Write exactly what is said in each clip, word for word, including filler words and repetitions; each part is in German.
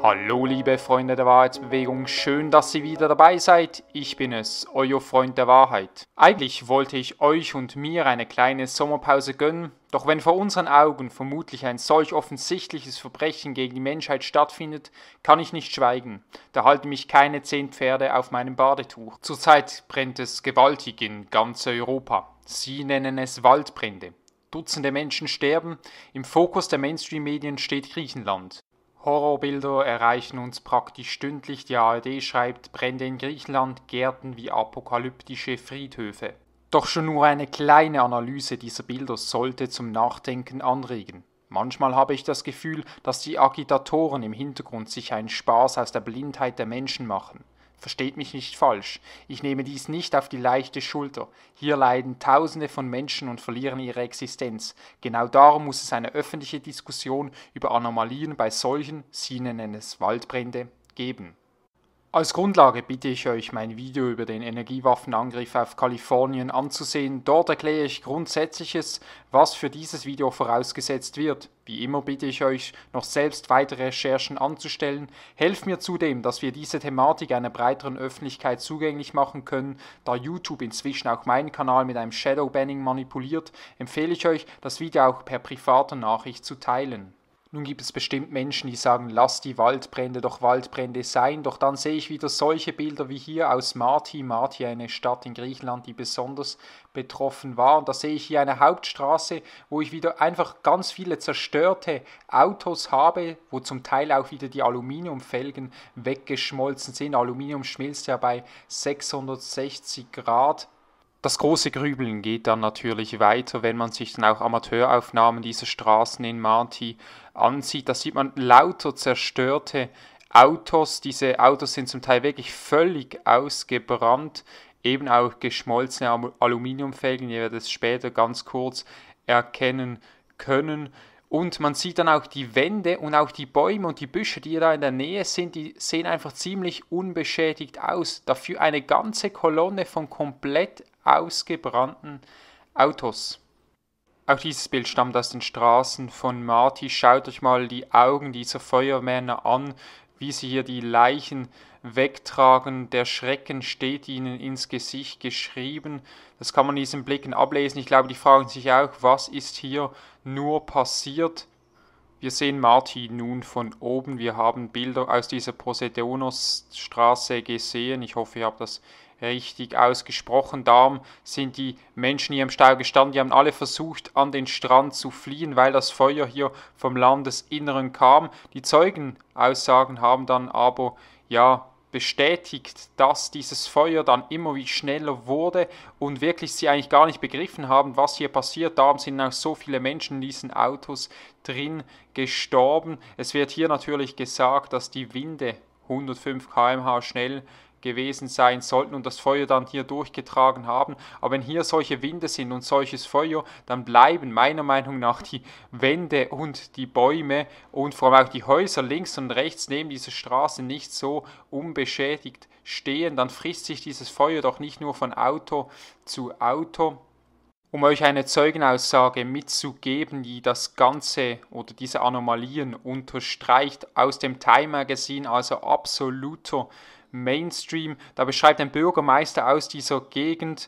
Hallo liebe Freunde der Wahrheitsbewegung, schön, dass ihr wieder dabei seid. Ich bin es, euer Freund der Wahrheit. Eigentlich wollte ich euch und mir eine kleine Sommerpause gönnen, doch wenn vor unseren Augen vermutlich ein solch offensichtliches Verbrechen gegen die Menschheit stattfindet, kann ich nicht schweigen. Da halten mich keine zehn Pferde auf meinem Badetuch. Zurzeit brennt es gewaltig in ganz Europa. Sie nennen es Waldbrände. Dutzende Menschen sterben, im Fokus der Mainstream-Medien steht Griechenland. Horrorbilder erreichen uns praktisch stündlich. Die A R D schreibt, Brände in Griechenland gärten wie apokalyptische Friedhöfe. Doch schon nur eine kleine Analyse dieser Bilder sollte zum Nachdenken anregen. Manchmal habe ich das Gefühl, dass die Agitatoren im Hintergrund sich einen Spaß aus der Blindheit der Menschen machen. Versteht mich nicht falsch, ich nehme dies nicht auf die leichte Schulter. Hier leiden Tausende von Menschen und verlieren ihre Existenz. Genau darum muss es eine öffentliche Diskussion über Anomalien bei solchen, sie nennen es Waldbrände, geben. Als Grundlage bitte ich euch, mein Video über den Energiewaffenangriff auf Kalifornien anzusehen. Dort erkläre ich Grundsätzliches, was für dieses Video vorausgesetzt wird. Wie immer bitte ich euch, noch selbst weitere Recherchen anzustellen. Helft mir zudem, dass wir diese Thematik einer breiteren Öffentlichkeit zugänglich machen können. Da YouTube inzwischen auch meinen Kanal mit einem Shadowbanning manipuliert, empfehle ich euch, das Video auch per privater Nachricht zu teilen. Nun gibt es bestimmt Menschen, die sagen, lass die Waldbrände doch Waldbrände sein, doch dann sehe ich wieder solche Bilder wie hier aus Marti, Marti eine Stadt in Griechenland, die besonders betroffen war, und da sehe ich hier eine Hauptstraße, wo ich wieder einfach ganz viele zerstörte Autos habe, wo zum Teil auch wieder die Aluminiumfelgen weggeschmolzen sind. Aluminium schmilzt ja bei sechshundertsechzig Grad. Das große Grübeln geht dann natürlich weiter, wenn man sich dann auch Amateuraufnahmen dieser Straßen in Marti ansieht. Da sieht man lauter zerstörte Autos. Diese Autos sind zum Teil wirklich völlig ausgebrannt, eben auch geschmolzene Aluminiumfelgen. Ihr werdet es später ganz kurz erkennen können. Und man sieht dann auch die Wände und auch die Bäume und die Büsche, die da in der Nähe sind, die sehen einfach ziemlich unbeschädigt aus. Dafür eine ganze Kolonne von komplett ausgebrannten Autos. Auch dieses Bild stammt aus den Straßen von Marti. Schaut euch mal die Augen dieser Feuerwehrmänner an, wie sie hier die Leichen wegtragen. Der Schrecken steht ihnen ins Gesicht geschrieben. Das kann man in diesen Blicken ablesen. Ich glaube, die fragen sich auch, was ist hier nur passiert. Wir sehen Marti nun von oben. Wir haben Bilder aus dieser Posidonios-Straße gesehen. Ich hoffe, ich habe das richtig ausgesprochen. Darum sind die Menschen hier im Stau gestanden. Die haben alle versucht, an den Strand zu fliehen, weil das Feuer hier vom Landesinneren kam. Die Zeugenaussagen haben dann aber ja bestätigt, dass dieses Feuer dann immer wie schneller wurde und wirklich sie eigentlich gar nicht begriffen haben, was hier passiert. Darum sind auch so viele Menschen in diesen Autos drin gestorben. Es wird hier natürlich gesagt, dass die Winde hundertfünf Kilometer pro Stunde schnell gewesen sein sollten und das Feuer dann hier durchgetragen haben. Aber wenn hier solche Winde sind und solches Feuer, dann bleiben meiner Meinung nach die Wände und die Bäume und vor allem auch die Häuser links und rechts neben dieser Straße nicht so unbeschädigt stehen. Dann frisst sich dieses Feuer doch nicht nur von Auto zu Auto. Um euch eine Zeugenaussage mitzugeben, die das Ganze oder diese Anomalien unterstreicht, aus dem Time Magazine, also absoluter Mainstream. Da beschreibt ein Bürgermeister aus dieser Gegend,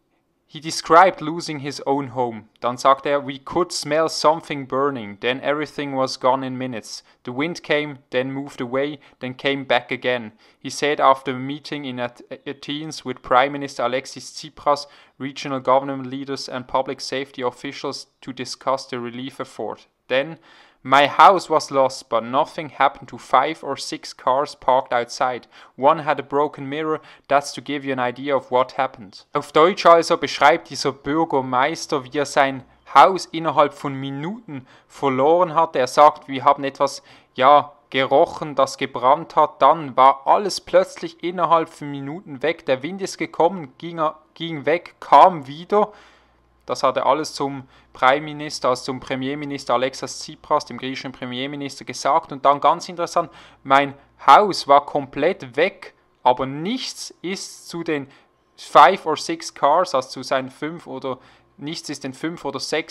he described losing his own home. Dann sagt er, we could smell something burning, then everything was gone in minutes. The wind came, then moved away, then came back again. He said after a meeting in Athens with Prime Minister Alexis Tsipras, regional government leaders and public safety officials to discuss the relief effort. Then my house was lost, but nothing happened to five or six cars parked outside. One had a broken mirror, that's to give you an idea of what happened. Auf Deutsch also beschreibt dieser Bürgermeister, wie er sein Haus innerhalb von Minuten verloren hat. Er sagt, wir haben etwas, ja, gerochen, das gebrannt hat. Dann war alles plötzlich innerhalb von Minuten weg. Der Wind ist gekommen, ging, ging weg, kam wieder. Das hat er alles zum Prime Minister, also zum Premierminister Alexis Tsipras, dem griechischen Premierminister, gesagt. Und dann ganz interessant, mein Haus war komplett weg, aber nichts ist zu den five or six cars, also zu seinen fünf oder nichts ist den fünf oder sechs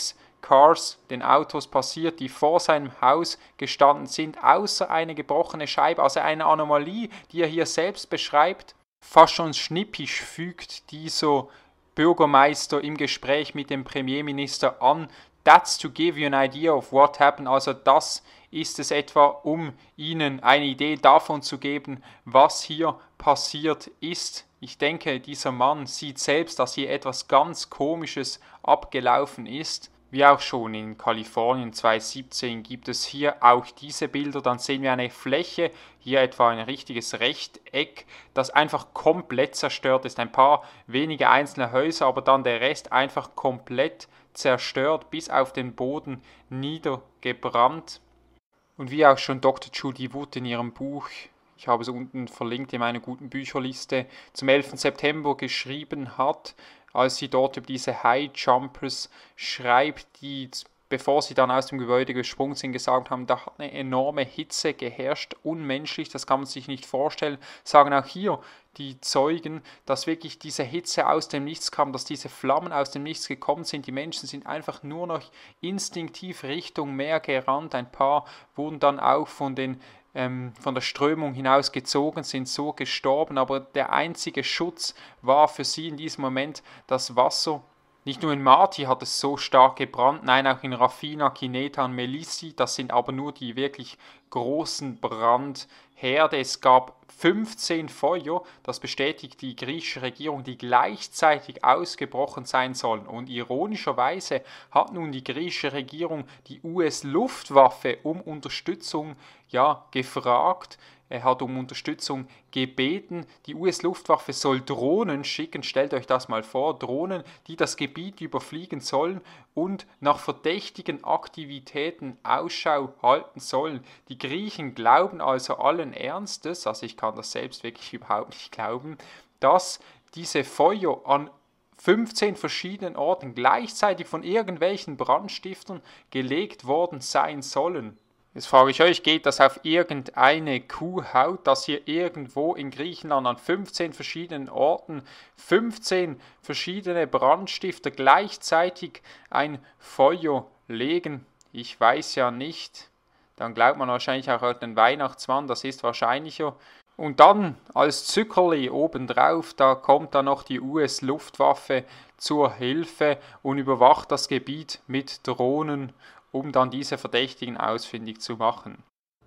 Cars, den Autos passiert, die vor seinem Haus gestanden sind, außer eine gebrochene Scheibe, also eine Anomalie, die er hier selbst beschreibt. Fast schon schnippisch fügt dieser Bürgermeister im Gespräch mit dem Premierminister an. That's to give you an idea of what happened. Also das ist es etwa, um Ihnen eine Idee davon zu geben, was hier passiert ist. Ich denke, dieser Mann sieht selbst, dass hier etwas ganz Komisches abgelaufen ist. Wie auch schon in Kalifornien zweitausendsiebzehn gibt es hier auch diese Bilder. Dann sehen wir eine Fläche, hier etwa ein richtiges Rechteck, das einfach komplett zerstört ist. Ein paar wenige einzelne Häuser, aber dann der Rest einfach komplett zerstört, bis auf den Boden niedergebrannt. Und wie auch schon Doktor Judy Wood in ihrem Buch, ich habe es unten verlinkt in meiner guten Bücherliste, zum elften September geschrieben hat, als sie dort über diese High Jumpers schreibt, die, bevor sie dann aus dem Gebäude gesprungen sind, gesagt haben, da hat eine enorme Hitze geherrscht, unmenschlich, das kann man sich nicht vorstellen, sagen auch hier die Zeugen, dass wirklich diese Hitze aus dem Nichts kam, dass diese Flammen aus dem Nichts gekommen sind, die Menschen sind einfach nur noch instinktiv Richtung Meer gerannt, ein paar wurden dann auch von den von der Strömung hinausgezogen, sind so gestorben, aber der einzige Schutz war für sie in diesem Moment das Wasser. Nicht nur in Marti hat es so stark gebrannt, nein, auch in Rafina, Kineta und Melissi, das sind aber nur die wirklich großen Brandherde. Es gab fünfzehn Feuer, das bestätigt die griechische Regierung, die gleichzeitig ausgebrochen sein sollen. Und ironischerweise hat nun die griechische Regierung die U S-Luftwaffe um Unterstützung ja, gefragt. Er hat um Unterstützung gebeten. Die U S-Luftwaffe soll Drohnen schicken, stellt euch das mal vor, Drohnen, die das Gebiet überfliegen sollen und nach verdächtigen Aktivitäten Ausschau halten sollen. Die Griechen glauben also allen Ernstes, also ich kann das selbst wirklich überhaupt nicht glauben, dass diese Feuer an fünfzehn verschiedenen Orten gleichzeitig von irgendwelchen Brandstiftern gelegt worden sein sollen. Jetzt frage ich euch, geht das auf irgendeine Kuhhaut, dass hier irgendwo in Griechenland an fünfzehn verschiedenen Orten fünfzehn verschiedene Brandstifter gleichzeitig ein Feuer legen? Ich weiß ja nicht. Dann glaubt man wahrscheinlich auch an den Weihnachtsmann, das ist wahrscheinlicher. Und dann als Zückerli obendrauf, da kommt dann noch die U S-Luftwaffe zur Hilfe und überwacht das Gebiet mit Drohnen, um dann diese Verdächtigen ausfindig zu machen.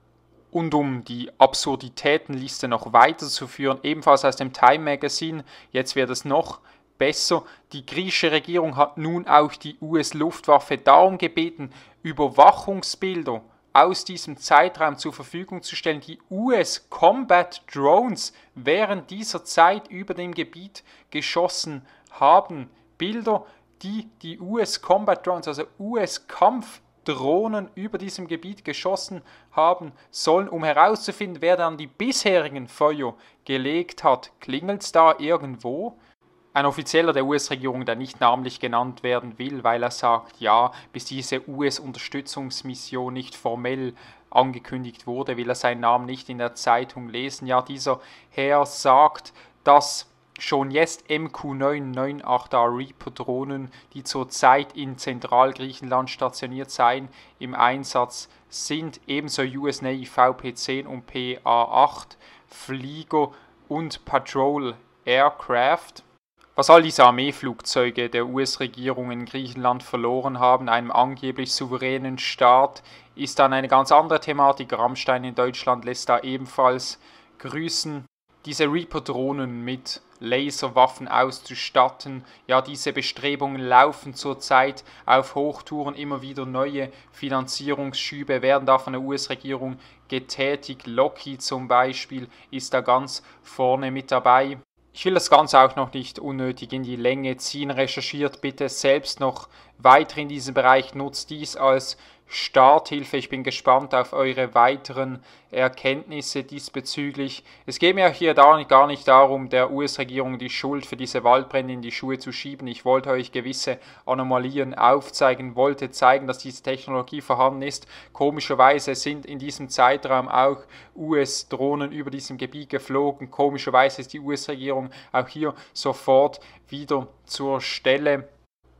Und um die Absurditätenliste noch weiterzuführen, ebenfalls aus dem Time Magazine, jetzt wird es noch besser, die griechische Regierung hat nun auch die U S-Luftwaffe darum gebeten, Überwachungsbilder aus diesem Zeitraum zur Verfügung zu stellen. Die U S-Combat Drones während dieser Zeit über dem Gebiet geschossen haben. Bilder, die die U S-Combat Drones, also U S-Kampf Drohnen über diesem Gebiet geschossen haben sollen, um herauszufinden, wer dann die bisherigen Feuer gelegt hat. Klingelt es da irgendwo? Ein Offizieller der U S-Regierung, der nicht namentlich genannt werden will, weil er sagt, ja, bis diese U S-Unterstützungsmission nicht formell angekündigt wurde, will er seinen Namen nicht in der Zeitung lesen. Ja, dieser Herr sagt, dass schon jetzt M Q neun neunundachtzig R Reaper-Drohnen, die zurzeit in Zentralgriechenland stationiert seien, im Einsatz sind. Ebenso U S Navy V P zehn und P A acht Flieger und Patrol Aircraft. Was all diese Armeeflugzeuge der U S-Regierung in Griechenland verloren haben, einem angeblich souveränen Staat, ist dann eine ganz andere Thematik. Rammstein in Deutschland lässt da ebenfalls grüßen. Diese Reaper-Drohnen mit Laserwaffen auszustatten, ja, diese Bestrebungen laufen zurzeit auf Hochtouren, immer wieder neue Finanzierungsschübe werden da von der U S-Regierung getätigt. Lockheed zum Beispiel ist da ganz vorne mit dabei. Ich will das Ganze auch noch nicht unnötig in die Länge ziehen. Recherchiert bitte selbst noch weiter in diesem Bereich. Nutzt dies als Starthilfe. Ich bin gespannt auf eure weiteren Erkenntnisse diesbezüglich. Es geht mir hier gar nicht darum, der U S-Regierung die Schuld für diese Waldbrände in die Schuhe zu schieben. Ich wollte euch gewisse Anomalien aufzeigen, wollte zeigen, dass diese Technologie vorhanden ist. Komischerweise sind in diesem Zeitraum auch U S-Drohnen über diesem Gebiet geflogen. Komischerweise ist die U S-Regierung auch hier sofort wieder zur Stelle.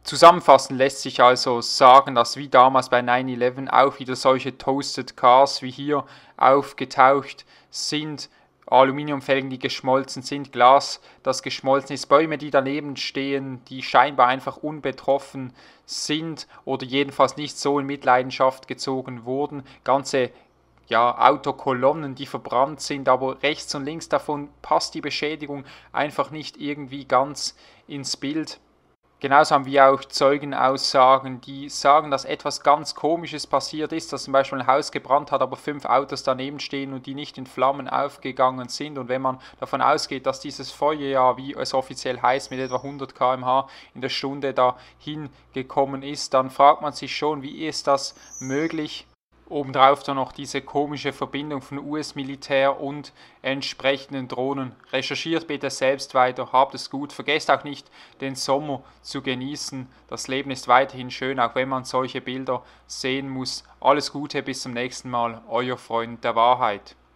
Zusammenfassend lässt sich also sagen, dass wie damals bei nine eleven auch wieder solche Toasted Cars wie hier aufgetaucht sind, Aluminiumfelgen, die geschmolzen sind, Glas, das geschmolzen ist, Bäume, die daneben stehen, die scheinbar einfach unbetroffen sind oder jedenfalls nicht so in Mitleidenschaft gezogen wurden, ganze ja, Autokolonnen, die verbrannt sind, aber rechts und links davon passt die Beschädigung einfach nicht irgendwie ganz ins Bild. Genauso haben wir auch Zeugenaussagen, die sagen, dass etwas ganz Komisches passiert ist, dass zum Beispiel ein Haus gebrannt hat, aber fünf Autos daneben stehen und die nicht in Flammen aufgegangen sind. Und wenn man davon ausgeht, dass dieses Feuer ja, wie es offiziell heißt, mit etwa hundert Kilometer pro Stunde in der Stunde dahin gekommen ist, dann fragt man sich schon, wie ist das möglich? Obendrauf dann noch diese komische Verbindung von U S-Militär und entsprechenden Drohnen. Recherchiert bitte selbst weiter, habt es gut. Vergesst auch nicht, den Sommer zu genießen. Das Leben ist weiterhin schön, auch wenn man solche Bilder sehen muss. Alles Gute, bis zum nächsten Mal. Euer Freund der Wahrheit.